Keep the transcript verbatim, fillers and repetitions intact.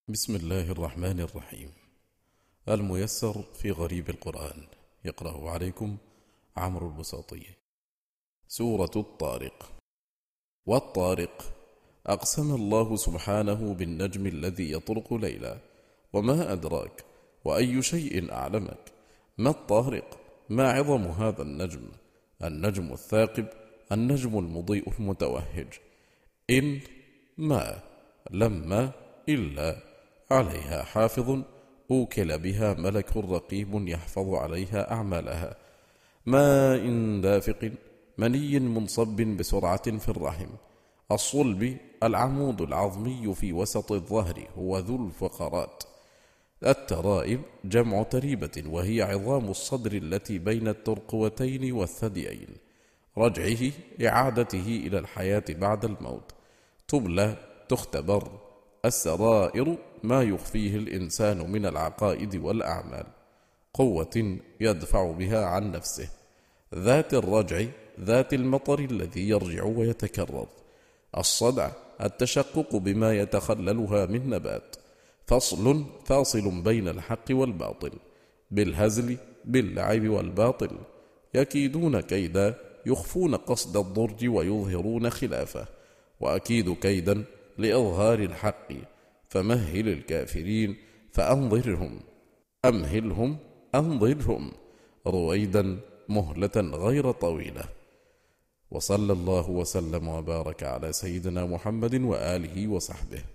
بسم الله الرحمن الرحيم. الميسر في غريب القرآن، يقرأه عليكم عمرو البساطي. سورة الطارق. والطارق، أقسم الله سبحانه بالنجم الذي يطرق ليلا، وما أدراك، وأي شيء أعلمك. ما الطارق؟ ما عظم هذا النجم؟ النجم الثاقب، النجم المضيء المتوهج. إن ما لما إلا عليها حافظ، أوكل بها ملك رقيب يحفظ عليها أعمالها. ماء دافق، مني منصب بسرعة في الرحم. الصلب، العمود العظمي في وسط الظهر، هو ذو الفقرات. الترائب، جمع تريبة، وهي عظام الصدر التي بين الترقوتين والثديين. رجعه، إعادته إلى الحياة بعد الموت. تبلى، تختبر. السرائر، ما يخفيه الإنسان من العقائد والأعمال. قوة يدفع بها عن نفسه. ذات الرجع، ذات المطر الذي يرجع ويتكرر. الصدع، التشقق بما يتخللها من نبات. فصل، فاصل بين الحق والباطل. بالهزل، باللعب والباطل. يكيدون كيدا، يخفون قصد الضر ويظهرون خلافه. وأكيد كيدا لإظهار الحق. فمهل الكافرين فأنظرهم. أمهلهم، أنظرهم رويدا، مهلة غير طويلة. وصلى الله وسلم وبارك على سيدنا محمد وآله وصحبه.